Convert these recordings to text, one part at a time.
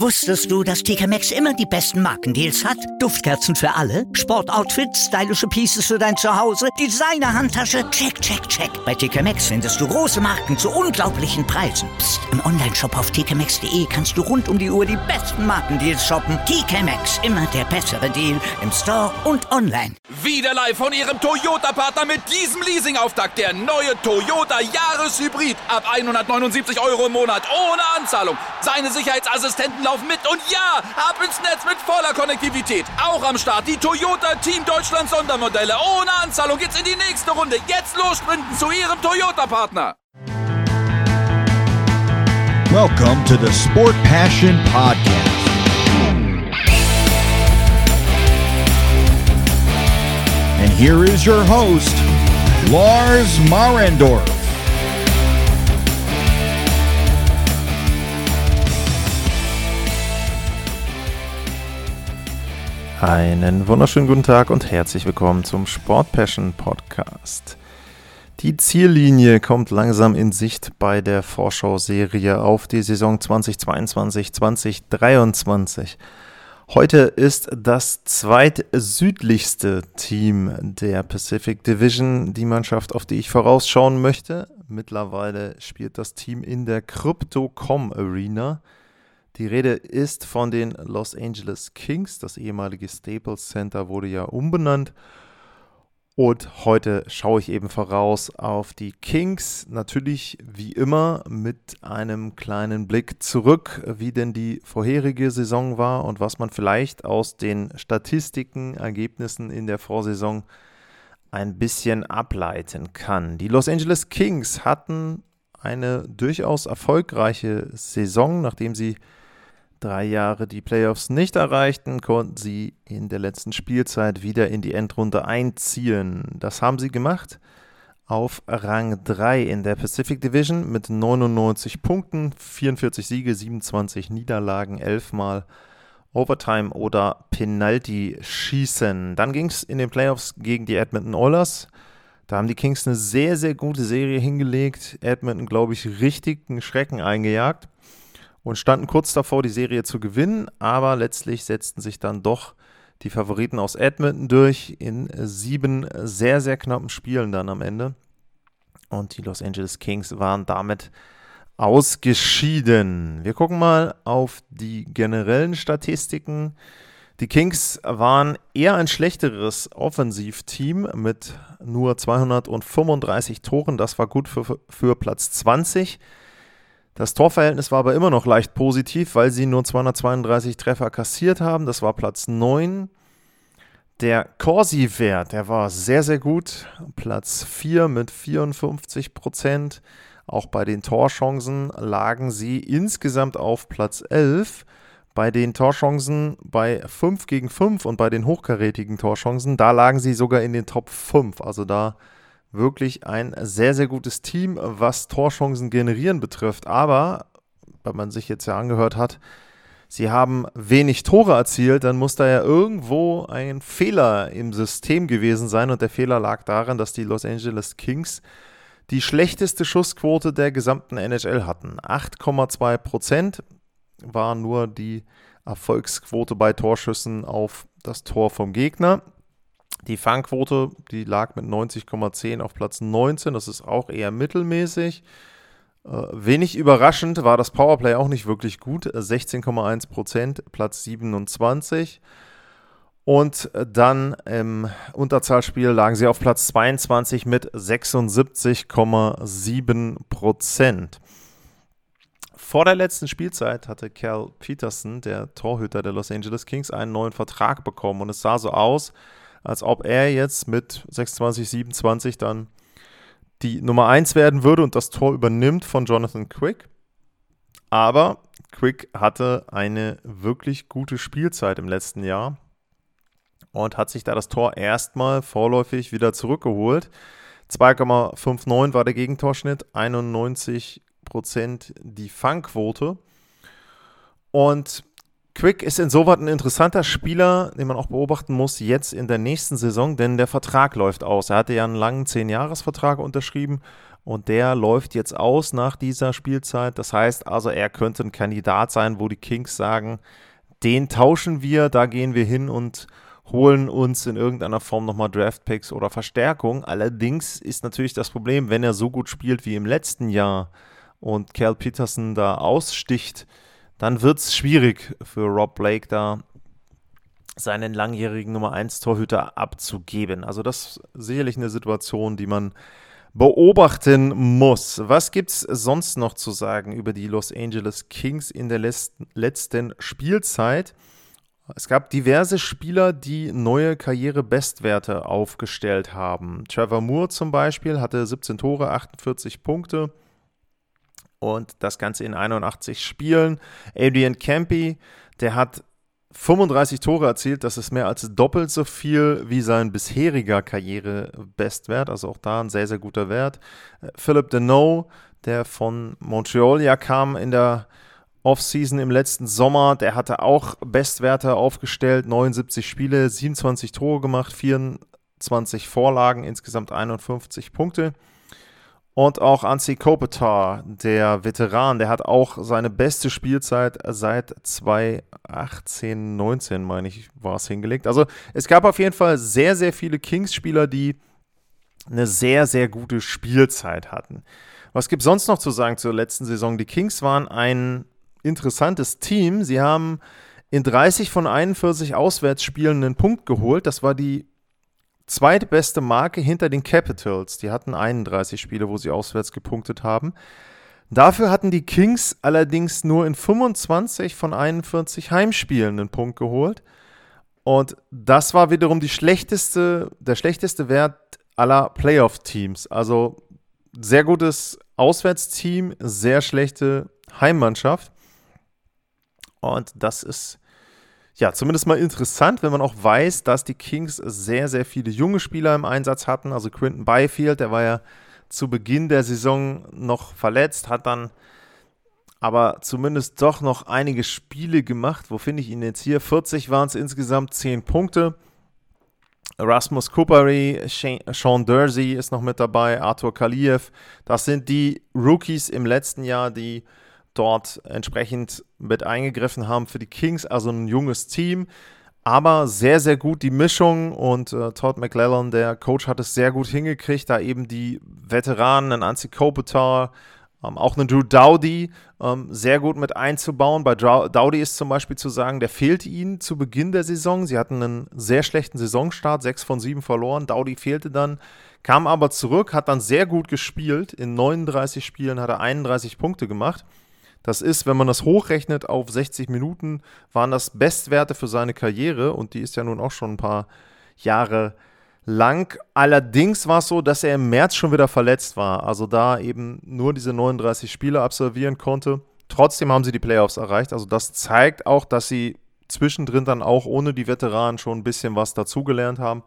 Wusstest du, dass TK Maxx immer die besten Markendeals hat? Duftkerzen für alle, Sportoutfits, stylische Pieces für dein Zuhause, Designer-Handtasche, check, check, check. Bei TK Maxx findest du große Marken zu unglaublichen Preisen. Psst. Im Onlineshop auf tkmaxx.de kannst du rund um die Uhr die besten Markendeals shoppen. TK Maxx, immer der bessere Deal im Store und online. Wieder live von Ihrem Toyota-Partner mit diesem Leasing-Auftakt. Der neue Toyota Jahreshybrid. Ab 179 € im Monat. Ohne Anzahlung. Seine Sicherheitsassistenten laufen mit. Und ja, ab ins Netz mit voller Konnektivität. Auch am Start die Toyota Team Deutschland Sondermodelle. Ohne Anzahlung geht's in die nächste Runde. Jetzt los sprinten zu Ihrem Toyota-Partner. Welcome to the Sport Passion Podcast. And here is your host, Lars Marendorf. Einen wunderschönen guten Tag und herzlich willkommen zum Sport Passion Podcast. Die Ziellinie kommt langsam in Sicht bei der Vorschau-Serie auf die Saison 2022-2023. Heute ist das zweitsüdlichste Team der Pacific Division die Mannschaft, auf die ich vorausschauen möchte. Mittlerweile spielt das Team in der Crypto.com Arena. Die Rede ist von den Los Angeles Kings. Das ehemalige Staples Center wurde ja umbenannt. Und heute schaue ich eben voraus auf die Kings. Natürlich wie immer mit einem kleinen Blick zurück, wie denn die vorherige Saison war und was man vielleicht aus den Statistiken, Ergebnissen in der Vorsaison ein bisschen ableiten kann. Die Los Angeles Kings hatten eine durchaus erfolgreiche Saison, nachdem sie 3 Jahre die Playoffs nicht erreichten, konnten sie in der letzten Spielzeit wieder in die Endrunde einziehen. Das haben sie gemacht auf Rang 3 in der Pacific Division mit 99 Punkten, 44 Siege, 27 Niederlagen, 11 Mal Overtime oder Penalty-Schießen. Dann ging es in den Playoffs gegen die Edmonton Oilers. Da haben die Kings eine sehr, sehr gute Serie hingelegt. Edmonton, glaube ich, richtig einen Schrecken eingejagt. Und standen kurz davor, die Serie zu gewinnen, aber letztlich setzten sich dann doch die Favoriten aus Edmonton durch in 7 sehr, sehr knappen Spielen dann am Ende. Und die Los Angeles Kings waren damit ausgeschieden. Wir gucken mal auf die generellen Statistiken. Die Kings waren eher ein schlechteres Offensivteam mit nur 235 Toren. Das war gut für Platz 20. Das Torverhältnis war aber immer noch leicht positiv, weil sie nur 232 Treffer kassiert haben. Das war Platz 9. Der Corsi-Wert, der war sehr, sehr gut. Platz 4 mit 54%. Auch bei den Torchancen lagen sie insgesamt auf Platz 11. Bei den Torchancen bei 5 gegen 5 und bei den hochkarätigen Torchancen, da lagen sie sogar in den Top 5. Also da wirklich ein sehr, sehr gutes Team, was Torchancen generieren betrifft. Aber, wenn man sich jetzt ja angehört hat, sie haben wenig Tore erzielt, dann muss da ja irgendwo ein Fehler im System gewesen sein. Und der Fehler lag darin, dass die Los Angeles Kings die schlechteste Schussquote der gesamten NHL hatten. 8,2% war nur die Erfolgsquote bei Torschüssen auf das Tor vom Gegner. Die Fangquote, die lag mit 90,10 auf Platz 19, das ist auch eher mittelmäßig. Wenig überraschend war das Powerplay auch nicht wirklich gut, 16,1%, Platz 27. Und dann im Unterzahlspiel lagen sie auf Platz 22 mit 76,7%. Vor der letzten Spielzeit hatte Cal Peterson, der Torhüter der Los Angeles Kings, einen neuen Vertrag bekommen. Und es sah so aus, als ob er jetzt mit 26, 27 dann die Nummer 1 werden würde und das Tor übernimmt von Jonathan Quick. Aber Quick hatte eine wirklich gute Spielzeit im letzten Jahr und hat sich da das Tor erstmal vorläufig wieder zurückgeholt. 2,59 war der Gegentorschnitt, 91% die Fangquote. Und Quick ist insoweit ein interessanter Spieler, den man auch beobachten muss jetzt in der nächsten Saison, denn der Vertrag läuft aus. Er hatte ja einen langen 10-Jahres-Vertrag unterschrieben und der läuft jetzt aus nach dieser Spielzeit. Das heißt also, er könnte ein Kandidat sein, wo die Kings sagen, den tauschen wir, da gehen wir hin und holen uns in irgendeiner Form nochmal Draftpicks oder Verstärkung. Allerdings ist natürlich das Problem, wenn er so gut spielt wie im letzten Jahr und Cal Peterson da aussticht, dann wird es schwierig für Rob Blake da seinen langjährigen Nummer 1 Torhüter abzugeben. Also das ist sicherlich eine Situation, die man beobachten muss. Was gibt es sonst noch zu sagen über die Los Angeles Kings in der letzten Spielzeit? Es gab diverse Spieler, die neue Karriere-Bestwerte aufgestellt haben. Trevor Moore zum Beispiel hatte 17 Tore, 48 Punkte und das Ganze in 81 Spielen. Adrian Campy, der hat 35 Tore erzielt, das ist mehr als doppelt so viel wie sein bisheriger Karriere-Bestwert, also auch da ein sehr, sehr guter Wert. Phillip Danault, der von Montreal ja kam in der Offseason im letzten Sommer, der hatte auch Bestwerte aufgestellt, 79 Spiele, 27 Tore gemacht, 24 Vorlagen, insgesamt 51 Punkte. Und auch Anze Kopitar, der Veteran, der hat auch seine beste Spielzeit seit 2018, 19, meine ich, war es hingelegt. Also es gab auf jeden Fall sehr, sehr viele Kings-Spieler, die eine sehr, sehr gute Spielzeit hatten. Was gibt es sonst noch zu sagen zur letzten Saison? Die Kings waren ein interessantes Team. Sie haben in 30 von 41 Auswärtsspielen einen Punkt geholt. Das war die zweitbeste Marke hinter den Capitals. Die hatten 31 Spiele, wo sie auswärts gepunktet haben. Dafür hatten die Kings allerdings nur in 25 von 41 Heimspielen einen Punkt geholt. Und das war wiederum der schlechteste Wert aller Playoff-Teams. Also sehr gutes Auswärtsteam, sehr schlechte Heimmannschaft. Und das ist ja zumindest mal interessant, wenn man auch weiß, dass die Kings sehr, sehr viele junge Spieler im Einsatz hatten. Also Quinton Byfield, der war ja zu Beginn der Saison noch verletzt, hat dann aber zumindest doch noch einige Spiele gemacht. Wo finde ich ihn jetzt hier? 40 waren es insgesamt, 10 Punkte. Rasmus Kupari, Sean Durzi ist noch mit dabei, Arthur Kaliev. Das sind die Rookies im letzten Jahr, die dort entsprechend mit eingegriffen haben für die Kings, also ein junges Team, aber sehr, sehr gut die Mischung und Todd McClellan, der Coach, hat es sehr gut hingekriegt, da eben die Veteranen, einen Anze Kopitar, auch einen Drew Doughty sehr gut mit einzubauen. Bei Doughty ist zum Beispiel zu sagen, der fehlte ihnen zu Beginn der Saison. Sie hatten einen sehr schlechten Saisonstart, 6 von 7 verloren. Doughty fehlte dann, kam aber zurück, hat dann sehr gut gespielt. In 39 Spielen hat er 31 Punkte gemacht. Das ist, wenn man das hochrechnet auf 60 Minuten, waren das Bestwerte für seine Karriere und die ist ja nun auch schon ein paar Jahre lang. Allerdings war es so, dass er im März schon wieder verletzt war, also da eben nur diese 39 Spiele absolvieren konnte. Trotzdem haben sie die Playoffs erreicht, also das zeigt auch, dass sie zwischendrin dann auch ohne die Veteranen schon ein bisschen was dazugelernt haben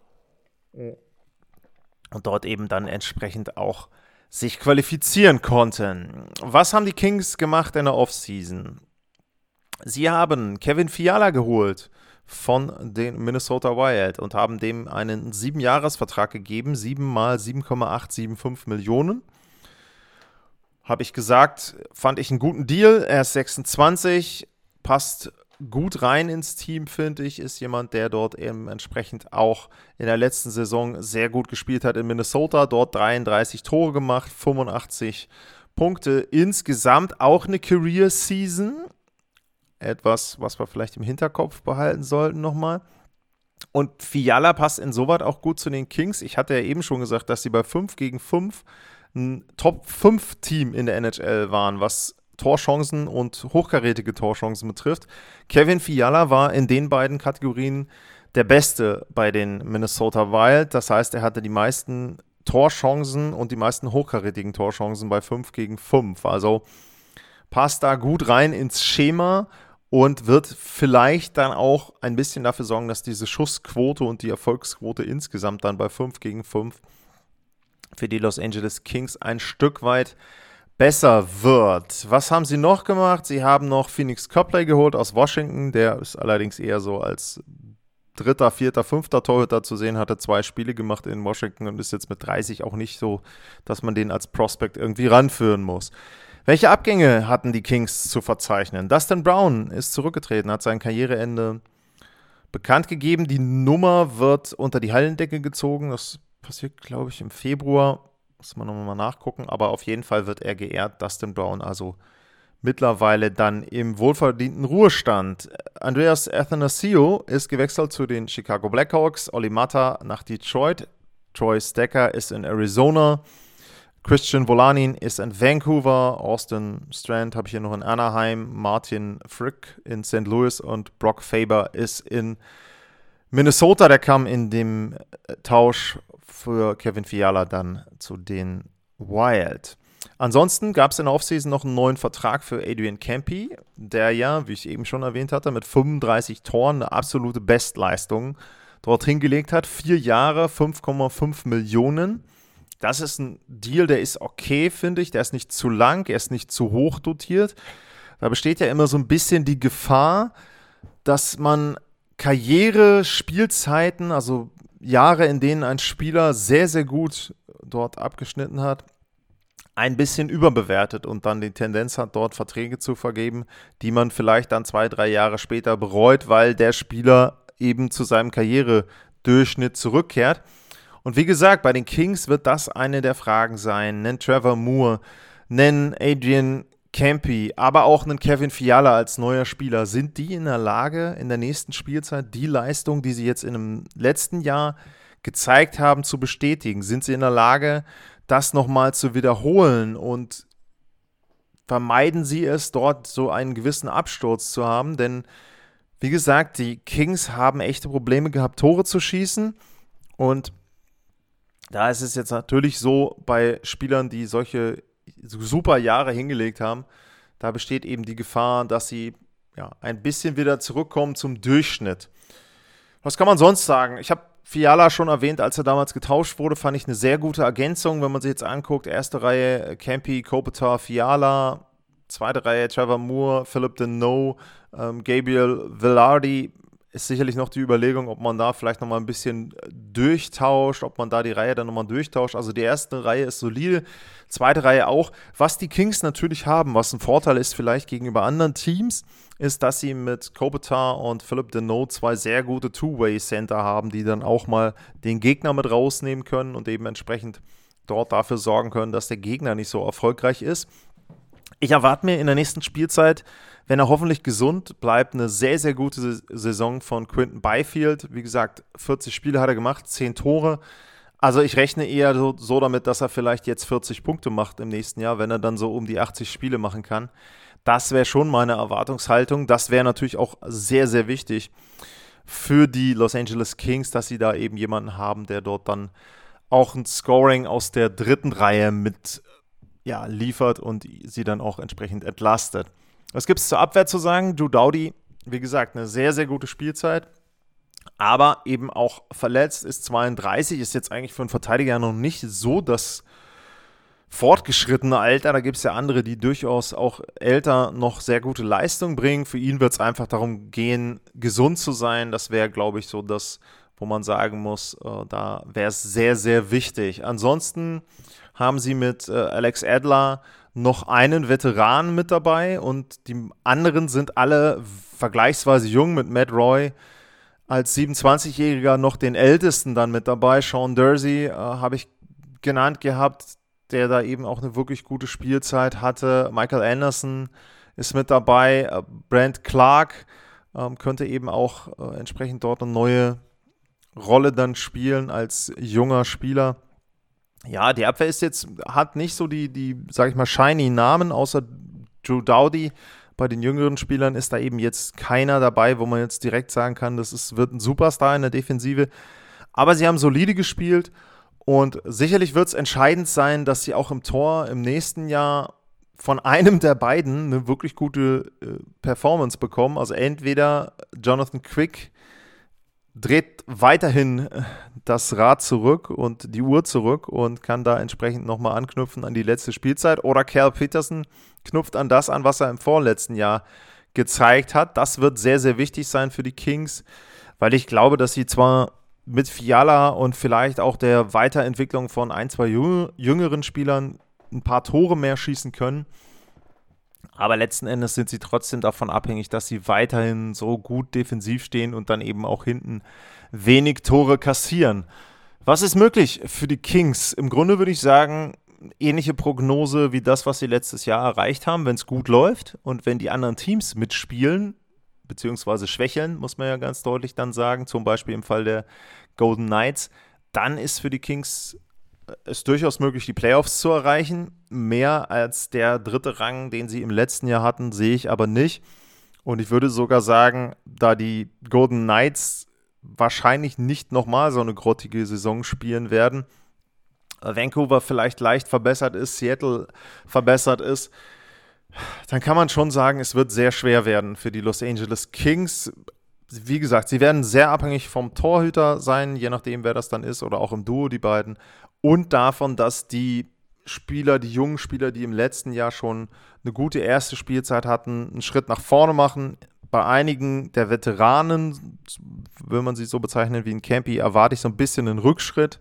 und dort eben dann entsprechend auch sich qualifizieren konnten. Was haben die Kings gemacht in der Offseason? Sie haben Kevin Fiala geholt von den Minnesota Wild und haben dem einen 7-Jahres-Vertrag gegeben, 7 mal 7,875 Millionen. Habe ich gesagt, fand ich einen guten Deal. Er ist 26, passt gut rein ins Team, finde ich, ist jemand, der dort eben entsprechend auch in der letzten Saison sehr gut gespielt hat in Minnesota, dort 33 Tore gemacht, 85 Punkte, insgesamt auch eine Career-Season, etwas, was wir vielleicht im Hinterkopf behalten sollten nochmal. Und Fiala passt insoweit auch gut zu den Kings. Ich hatte ja eben schon gesagt, dass sie bei 5 gegen 5 ein Top-5-Team in der NHL waren, was Torchancen und hochkarätige Torchancen betrifft. Kevin Fiala war in den beiden Kategorien der Beste bei den Minnesota Wild. Das heißt, er hatte die meisten Torchancen und die meisten hochkarätigen Torchancen bei 5 gegen 5. Also passt da gut rein ins Schema und wird vielleicht dann auch ein bisschen dafür sorgen, dass diese Schussquote und die Erfolgsquote insgesamt dann bei 5 gegen 5 für die Los Angeles Kings ein Stück weit besser wird. Was haben sie noch gemacht? Sie haben noch Phoenix Copley geholt aus Washington. Der ist allerdings eher so als dritter, vierter, fünfter Torhüter zu sehen, hatte 2 Spiele gemacht in Washington und ist jetzt mit 30 auch nicht so, dass man den als Prospect irgendwie ranführen muss. Welche Abgänge hatten die Kings zu verzeichnen? Dustin Brown ist zurückgetreten, hat sein Karriereende bekannt gegeben. Die Nummer wird unter die Hallendecke gezogen. Das passiert, glaube ich, im Februar. Muss man nochmal nachgucken. Aber auf jeden Fall wird er geehrt, Dustin Brown, also mittlerweile dann im wohlverdienten Ruhestand. Andreas Athanasiou ist gewechselt zu den Chicago Blackhawks. Olli Mata nach Detroit. Troy Stecker ist in Arizona. Christian Wolanin ist in Vancouver. Austin Strand habe ich hier noch in Anaheim. Martin Frick in St. Louis und Brock Faber ist in Minnesota. Der kam in dem Tausch für Kevin Fiala dann zu den Wild. Ansonsten gab es in der Offseason noch einen neuen Vertrag für Adrian Kempe, der ja, wie ich eben schon erwähnt hatte, mit 35 Toren eine absolute Bestleistung dort hingelegt hat. 4 Jahre, 5,5 Millionen. Das ist ein Deal, der ist okay, finde ich. Der ist nicht zu lang, er ist nicht zu hoch dotiert. Da besteht ja immer so ein bisschen die Gefahr, dass man Karriere-Spielzeiten, also Jahre, in denen ein Spieler sehr, sehr gut dort abgeschnitten hat, ein bisschen überbewertet und dann die Tendenz hat, dort Verträge zu vergeben, die man vielleicht dann 2, 3 Jahre später bereut, weil der Spieler eben zu seinem Karrieredurchschnitt zurückkehrt. Und wie gesagt, bei den Kings wird das eine der Fragen sein. Nenn Trevor Moore, nenn Adrian Kempe, aber auch einen Kevin Fiala als neuer Spieler. Sind die in der Lage, in der nächsten Spielzeit die Leistung, die sie jetzt in dem letzten Jahr gezeigt haben, zu bestätigen? Sind sie in der Lage, das nochmal zu wiederholen und vermeiden sie es, dort so einen gewissen Absturz zu haben? Denn, wie gesagt, die Kings haben echte Probleme gehabt, Tore zu schießen und da ist es jetzt natürlich so, bei Spielern, die solche super Jahre hingelegt haben, da besteht eben die Gefahr, dass sie ein bisschen wieder zurückkommen zum Durchschnitt. Was kann man sonst sagen? Ich habe Fiala schon erwähnt, als er damals getauscht wurde, fand ich eine sehr gute Ergänzung, wenn man sich jetzt anguckt. Erste Reihe Kempe, Kopitar, Fiala, zweite Reihe Trevor Moore, Philip Deneau, Gabriel Vilardi. Ist sicherlich noch die Überlegung, ob man da vielleicht nochmal ein bisschen durchtauscht, ob man da die Reihe dann nochmal durchtauscht. Also die erste Reihe ist solide, zweite Reihe auch. Was die Kings natürlich haben, was ein Vorteil ist vielleicht gegenüber anderen Teams, ist, dass sie mit Kopitar und Philip Deneau 2 sehr gute Two-Way-Center haben, die dann auch mal den Gegner mit rausnehmen können und eben entsprechend dort dafür sorgen können, dass der Gegner nicht so erfolgreich ist. Ich erwarte mir in der nächsten Spielzeit, wenn er hoffentlich gesund bleibt, eine sehr, sehr gute Saison von Quinton Byfield. Wie gesagt, 40 Spiele hat er gemacht, 10 Tore. Also ich rechne eher so damit, dass er vielleicht jetzt 40 Punkte macht im nächsten Jahr, wenn er dann so um die 80 Spiele machen kann. Das wäre schon meine Erwartungshaltung. Das wäre natürlich auch sehr, sehr wichtig für die Los Angeles Kings, dass sie da eben jemanden haben, der dort dann auch ein Scoring aus der dritten Reihe mit liefert und sie dann auch entsprechend entlastet. Was gibt es zur Abwehr zu sagen? Drew Doughty, wie gesagt, eine sehr, sehr gute Spielzeit, aber eben auch verletzt, ist 32, ist jetzt eigentlich für einen Verteidiger noch nicht so das fortgeschrittene Alter. Da gibt es ja andere, die durchaus auch älter noch sehr gute Leistung bringen. Für ihn wird es einfach darum gehen, gesund zu sein. Das wäre, glaube ich, so das, wo man sagen muss, da wäre es sehr, sehr wichtig. Ansonsten haben sie mit Alex Adler noch einen Veteran mit dabei und die anderen sind alle vergleichsweise jung, mit Matt Roy als 27-Jähriger noch den Ältesten dann mit dabei. Sean Durzi habe ich genannt gehabt, der da eben auch eine wirklich gute Spielzeit hatte. Michael Anderson ist mit dabei. Brent Clark könnte eben auch entsprechend dort eine neue Rolle dann spielen als junger Spieler. Ja, die Abwehr hat nicht so die sag ich mal, shiny Namen, außer Drew Doughty. Bei den jüngeren Spielern ist da eben jetzt keiner dabei, wo man jetzt direkt sagen kann, wird ein Superstar in der Defensive. Aber sie haben solide gespielt und sicherlich wird es entscheidend sein, dass sie auch im Tor im nächsten Jahr von einem der beiden eine wirklich gute Performance bekommen. Also entweder Jonathan Quick dreht weiterhin das Rad zurück und die Uhr zurück und kann da entsprechend nochmal anknüpfen an die letzte Spielzeit. Oder Cal Peterson knüpft an das an, was er im vorletzten Jahr gezeigt hat. Das wird sehr, sehr wichtig sein für die Kings, weil ich glaube, dass sie zwar mit Fiala und vielleicht auch der Weiterentwicklung von 1, 2 jüngeren Spielern ein paar Tore mehr schießen können, aber letzten Endes sind sie trotzdem davon abhängig, dass sie weiterhin so gut defensiv stehen und dann eben auch hinten wenig Tore kassieren. Was ist möglich für die Kings? Im Grunde würde ich sagen, ähnliche Prognose wie das, was sie letztes Jahr erreicht haben, wenn es gut läuft und wenn die anderen Teams mitspielen, beziehungsweise schwächeln, muss man ja ganz deutlich dann sagen, zum Beispiel im Fall der Golden Knights, dann ist für die Kings es durchaus möglich, die Playoffs zu erreichen. Mehr als der 3. Rang, den sie im letzten Jahr hatten, sehe ich aber nicht. Und ich würde sogar sagen, da die Golden Knights wahrscheinlich nicht nochmal so eine grottige Saison spielen werden, Vancouver vielleicht leicht verbessert ist, Seattle verbessert ist, dann kann man schon sagen, es wird sehr schwer werden für die Los Angeles Kings. Wie gesagt, sie werden sehr abhängig vom Torhüter sein, je nachdem, wer das dann ist, oder auch im Duo, die beiden. Und davon, dass die jungen Spieler, die im letzten Jahr schon eine gute erste Spielzeit hatten, einen Schritt nach vorne machen. Bei einigen der Veteranen, will man sie so bezeichnen wie in Campy, erwarte ich so ein bisschen einen Rückschritt.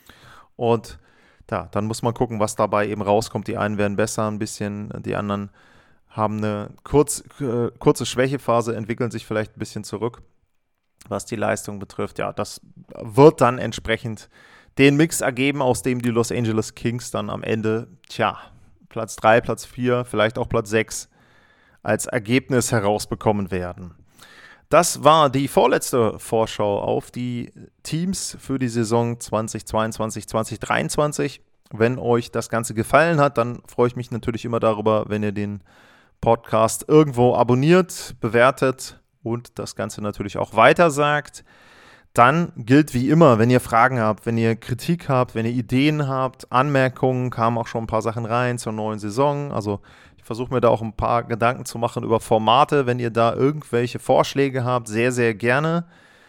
Und ja, dann muss man gucken, was dabei eben rauskommt. Die einen werden besser ein bisschen, die anderen haben eine kurze Schwächephase, entwickeln sich vielleicht ein bisschen zurück, was die Leistung betrifft. Ja, das wird dann entsprechend den Mix ergeben, aus dem die Los Angeles Kings dann am Ende, Platz 3, Platz 4, vielleicht auch Platz 6 als Ergebnis herausbekommen werden. Das war die vorletzte Vorschau auf die Teams für die Saison 2022, 2023. Wenn euch das Ganze gefallen hat, dann freue ich mich natürlich immer darüber, wenn ihr den Podcast irgendwo abonniert, bewertet und das Ganze natürlich auch weitersagt. Dann gilt wie immer, wenn ihr Fragen habt, wenn ihr Kritik habt, wenn ihr Ideen habt, Anmerkungen, kamen auch schon ein paar Sachen rein zur neuen Saison. Also ich versuche mir da auch ein paar Gedanken zu machen über Formate. Wenn ihr da irgendwelche Vorschläge habt, sehr, sehr gerne.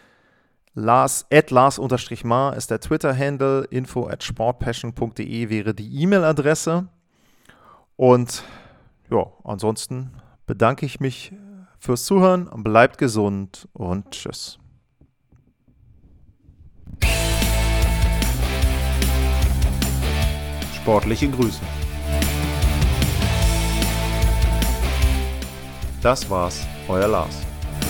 Lars_Mar ist der Twitter-Handle, info@sportpassion.de wäre die E-Mail-Adresse. Und ja, ansonsten bedanke ich mich fürs Zuhören, bleibt gesund und tschüss. Sportliche Grüße. Das war's, euer Lars.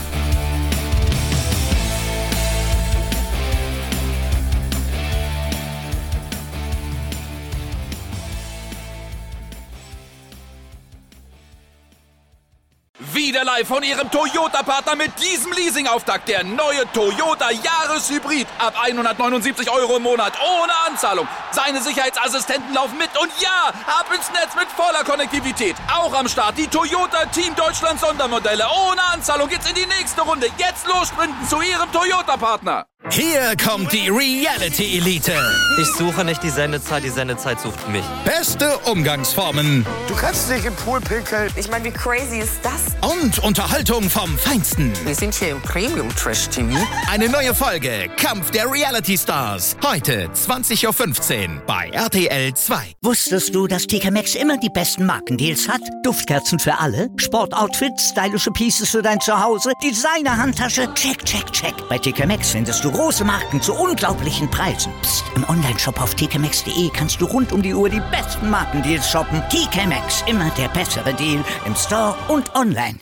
Wieder live von Ihrem Toyota-Partner mit diesem Leasing-Auftakt. Der neue Toyota Jahreshybrid. Ab 179 € im Monat. Ohne Anzahlung. Seine Sicherheitsassistenten laufen mit. Und ja, ab ins Netz mit voller Konnektivität. Auch am Start die Toyota Team Deutschland Sondermodelle. Ohne Anzahlung geht's in die nächste Runde. Jetzt los sprinten zu Ihrem Toyota-Partner. Hier kommt die Reality-Elite. Ich suche nicht die Sendezeit sucht mich. Beste Umgangsformen. Du kannst nicht im Pool pinkeln. Ich meine, wie crazy ist das? Und Unterhaltung vom Feinsten. Wir sind hier im Premium-Trash-TV. Eine neue Folge Kampf der Reality-Stars. Heute 20.15 Uhr bei RTL 2. Wusstest du, dass TK Maxx immer die besten Markendeals hat? Duftkerzen für alle, Sportoutfits, stylische Pieces für dein Zuhause, Designer-Handtasche, check, check, check. Bei TK Maxx findest du große Marken zu unglaublichen Preisen. Psst. Im Onlineshop auf tkmaxx.de kannst du rund um die Uhr die besten Markendeals shoppen. TK Maxx, immer der bessere Deal im Store und online.